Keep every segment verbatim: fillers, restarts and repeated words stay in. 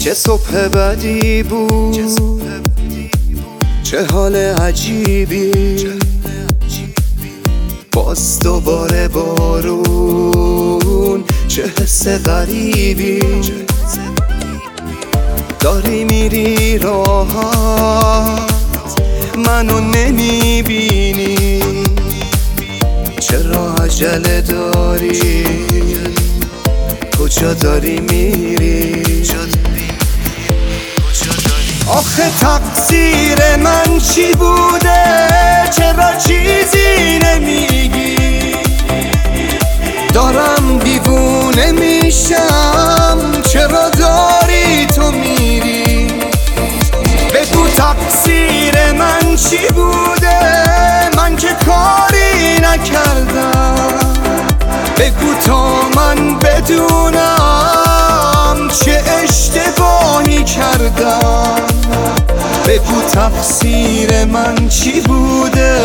چه صبح بدی بود، چه حال عجیبی، باز دوباره بارون، چه حس غریبی. داری میری راحت، منو نمیبینی، چرا عجله داری، کجا داری میری؟ آخه تقصیر من چی بوده، چرا چیزی نمیگی؟ دارم دیوونه میشم، چرا داری تو میری؟ بگو تقصیر من چی بوده، من که کاری نکردم. بگو تا من بدونم چه اشتباهی کردم. بگو تقصیر من چی بوده.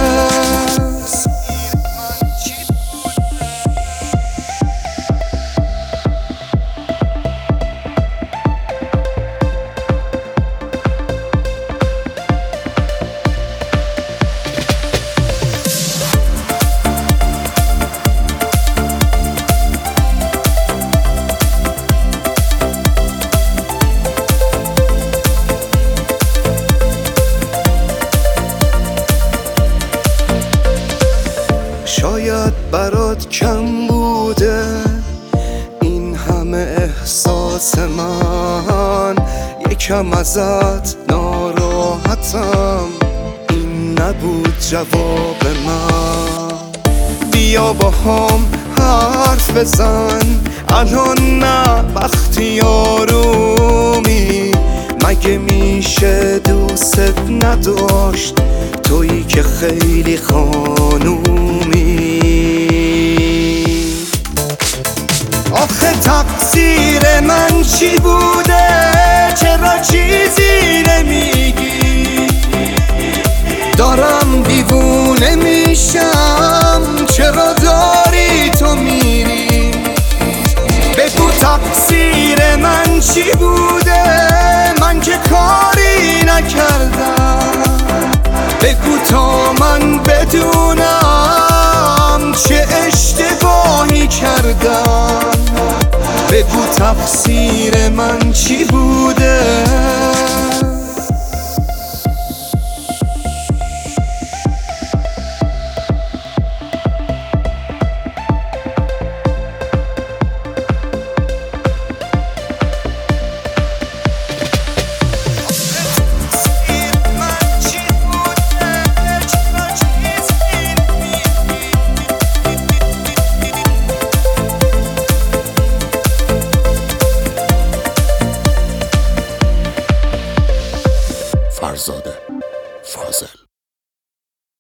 شاید برات کم بوده این همه احساس من، یکم ازت ناراحتم، این نبود جواب من. بیا با هم حرف بزن، الان نه وقتی آرومی. مگه میشه دوست نداشت تویی که خیلی خانومی؟ آخه تقصیر من چی بوده، چرا چیزی نمیگی؟ دارم دیوونه میشم، چرا داری تو میری؟ بگو تقصیر من چی بوده، من که کاری نکردم. بگو تا من بدونم چه اشتباهی کردم. بگو تقصیر من چی بوده. فرزاده فاضل.